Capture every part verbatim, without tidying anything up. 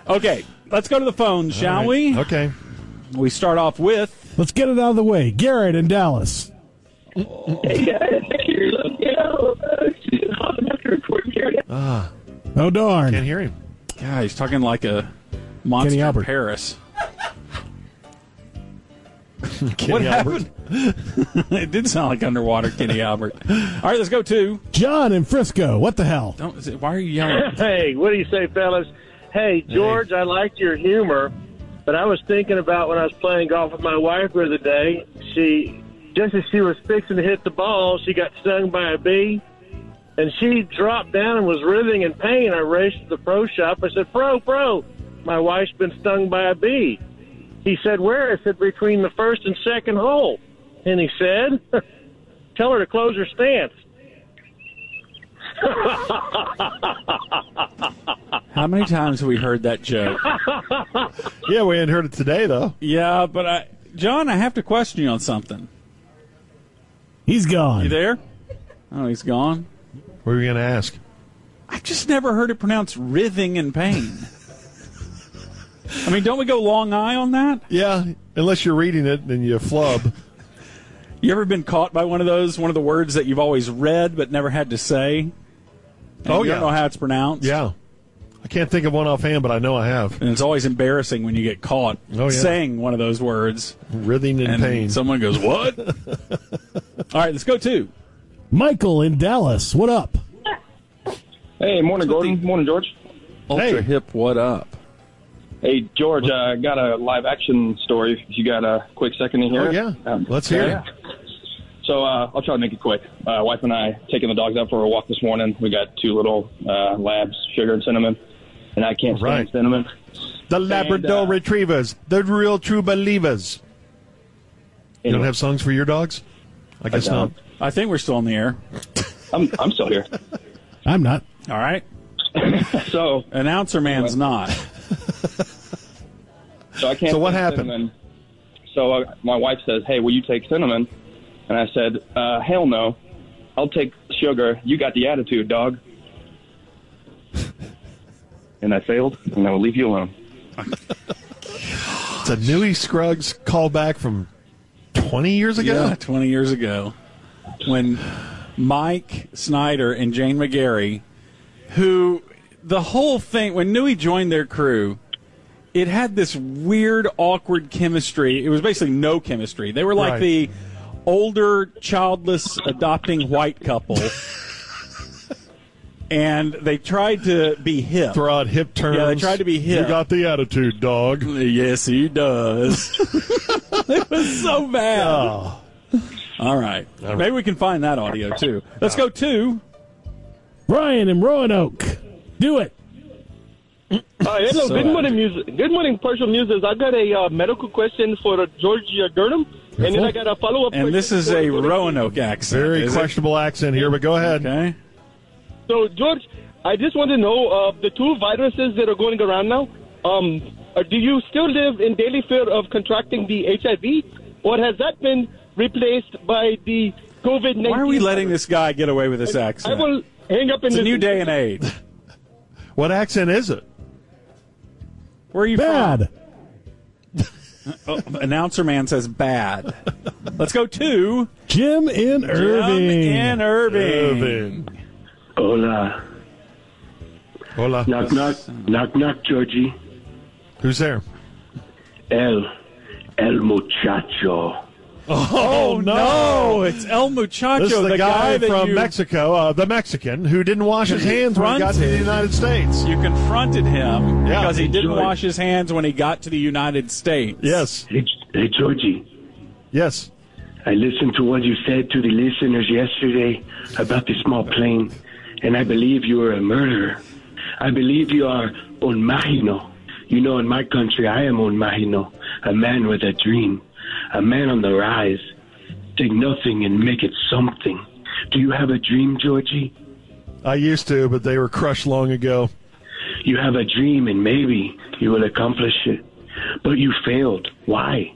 Okay, let's go to the phone, shall right. we? Okay. We start off with... Let's get it out of the way. Garrett in Dallas. Hey, guys. You know, Ah, Oh, darn. can't hear him. Yeah, he's talking like a monster Kenny in Albert. Paris. Kenny What Albert. happened? It did sound like underwater Kenny Albert. All right, let's go to... John in Frisco. What the hell? Don't, is it, why are you yelling? Hey, what do you say, fellas? Hey, George, I liked your humor, but I was thinking about when I was playing golf with my wife the other day. She, just as she was fixing to hit the ball, she got stung by a bee, and she dropped down and was writhing in pain. I raced to the pro shop. I said, Pro, pro, my wife's been stung by a bee. He said, where? I said, between the first and second hole. And he said, tell her to close her stance. How many times have we heard that joke? Yeah, we hadn't heard it today, though. Yeah, but I, John, I have to question you on something. He's gone. You there? Oh, he's gone. What were you going to ask? I just never heard it pronounced writhing in pain. I mean, don't we go long eye on that? Yeah, unless you're reading it and you flub. You ever been caught by one of those, one of the words that you've always read but never had to say? And Oh, you yeah. don't know how it's pronounced? Yeah. I can't think of one offhand, but I know I have. And it's always embarrassing when you get caught Oh, yeah. saying one of those words. Writhing in And pain. someone goes, what? All right, let's go to. Michael in Dallas. What up? Hey, morning, Gordon. Morning, George. Ultra Hey. Hip, what up? Hey, George, I uh, got a live action story. If you got a quick second to hear Oh, it? yeah. Um, Let's hear yeah. it. So uh, I'll try to make it quick. Uh, wife and I taking the dogs out for a walk this morning. We got two little uh, labs, Sugar and Cinnamon, and I can't stand Right. Cinnamon. The Labrador uh, Retrievers. The real true believers. You don't Anyway, have songs for your dogs? I guess I not. don't. I think we're still on the air. I'm, I'm still here. I'm not. All right. So, Announcer man's not. so I can't. So what stand happened? Cinnamon. So uh, my wife says, "Hey, will you take Cinnamon?" And I said, uh, "Hell no, I'll take Sugar. You got the attitude, dog." And I failed, and I will leave you alone. It's a Newey Scruggs callback from twenty years ago? Yeah, twenty years ago. When Mike Snyder and Jane McGarry, who the whole thing, when Newey joined their crew, it had this weird, awkward chemistry. It was basically no chemistry. They were like Right. the older, childless, adopting white couple. And they tried to be hip. Throw out hip terms. Yeah, they tried to be hip. You got the attitude, dog. Yes, he does. It was so bad. Oh. All right. Maybe we can find that audio, too. Let's go to... Brian in Roanoke. Do it. Uh, hello, So good bad. morning, music. Good morning, partial muses. I got a uh, medical question for uh, George uh, Gurnham, and then I got a follow-up question. And this is for- a for the- Roanoke accent. Very is it? questionable accent here, but go ahead. Okay. So, George, I just want to know uh, the two viruses that are going around now. Um, uh, do you still live in daily fear of contracting the H I V, or has that been replaced by the COVID nineteen? Why are we letting this guy get away with this I accent? will hang up in It's a this- new day and age. What accent is it? Where are you Bad. from? Oh, announcer man says bad. Let's go to... Jim in Irving. Jim in Irving. Irving. Hola. Hola. Knock, knock. Knock, knock, Georgie. Who's there? El. El muchacho. Oh, no. It's El Muchacho, This is the, guy, that from you, Mexico, uh, the Mexican, who didn't wash his hands when he got to the Confronted. United States. You confronted him Yeah. because he didn't George. wash his hands when he got to the United States. Yes. Hey, hey, Georgie. Yes. I listened to what you said to the listeners yesterday about the small plane, and I believe you are a murderer. I believe you are un magino. You know, in my country, I am un magino, a man with a dream, a man on the rise. Take nothing and make it something. Do you have a dream, Georgie? I used to, but they were crushed long ago. You have a dream, and maybe you will accomplish it. But you failed. Why?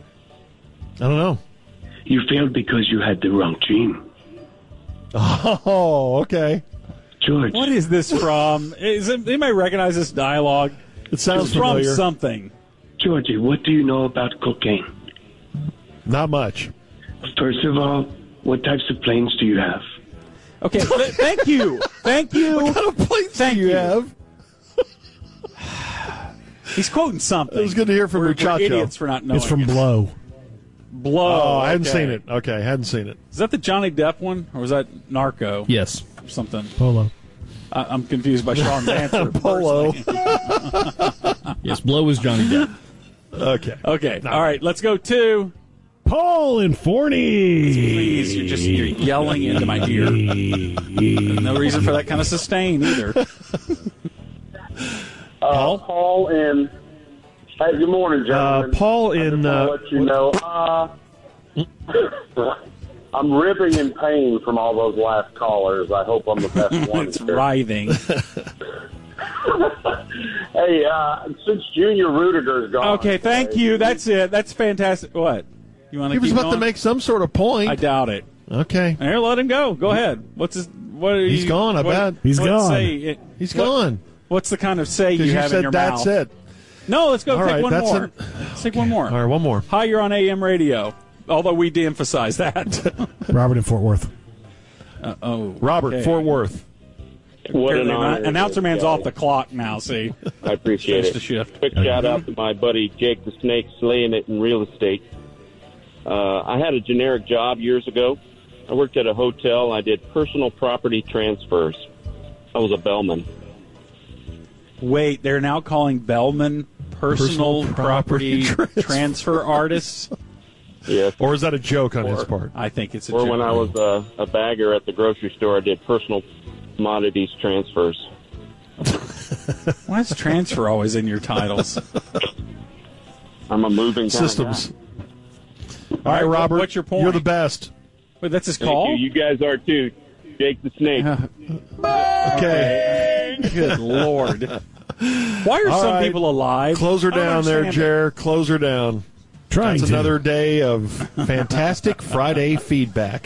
I don't know. You failed because you had the wrong dream. Oh, okay. George. What is this from? Is it, anybody recognize this dialogue? It sounds from familiar. something. Georgie, what do you know about cocaine? Not much. First of all, what types of planes do you have? Okay, th- thank you. Thank you. What kind of planes Thank do you, you. have? He's quoting something. It was good to hear from we're, Muchacho. we're idiots for not knowing. It's from it. Blow. Blow. Oh, I hadn't okay. seen it. Okay, I hadn't seen it. Is that the Johnny Depp one, or was that Narco? Yes. Or something. Polo. I- I'm confused by Sean's answer. Polo. personally. Yes, Blow is Johnny Depp. Okay. Okay. All right. Let's go to. Paul and Forney. Please, you're just you're yelling into my ear. No reason for that kind of sustain either. Uh, Paul and hey, good morning, gentlemen. Uh, Paul in. I'll Uh, let you know. Uh, I'm ripping in pain from all those last callers. I hope I'm the best one. It's here. writhing. Hey, uh, since Junior Rudiger's gone. Okay, thank today, you. That's it. That's fantastic. What? You want he to was keep about going? to make some sort of point. I doubt it. Okay. Here, let him go. Go ahead. What's his? What? Are He's you, gone, I what, bet. He's what gone. Say, He's what- gone. What's the kind of say you Because you have in said your that's mouth? it. No, let's go. All take right, one that's more. it. Let's take one more. All right, one more. Hi, you're on A M radio. Although we de-emphasize that. Robert in Fort Worth. uh, oh, Robert, okay. Fort Worth. What an Apparently, honor. announcer man's guys. off the clock now. See, I appreciate Finish it. the shift. Quick shout out to my buddy Jake the Snake, slaying it in real estate. Uh, I had a generic job years ago. I worked at a hotel. I did personal property transfers. I was a bellman. Wait, they're now calling Bellman personal, Personal property, property transfer. transfer artists. Yes. Or is that a joke on his Or- part? I think it's a Or joke. when I was uh, a bagger at the grocery store, I did personal commodities transfers. Why is transfer always in your titles? I'm a moving kind of Systems. guy. All right, what- Robert. what's your point? You're the best. Wait, that's his Thank call? you. You guys are too. Jake the Snake. Okay. Good Lord. Why are All some right. people alive? Close her I don't down there, understand it. Jer. Close her down. Trying That's to. another day of fantastic Friday feedback.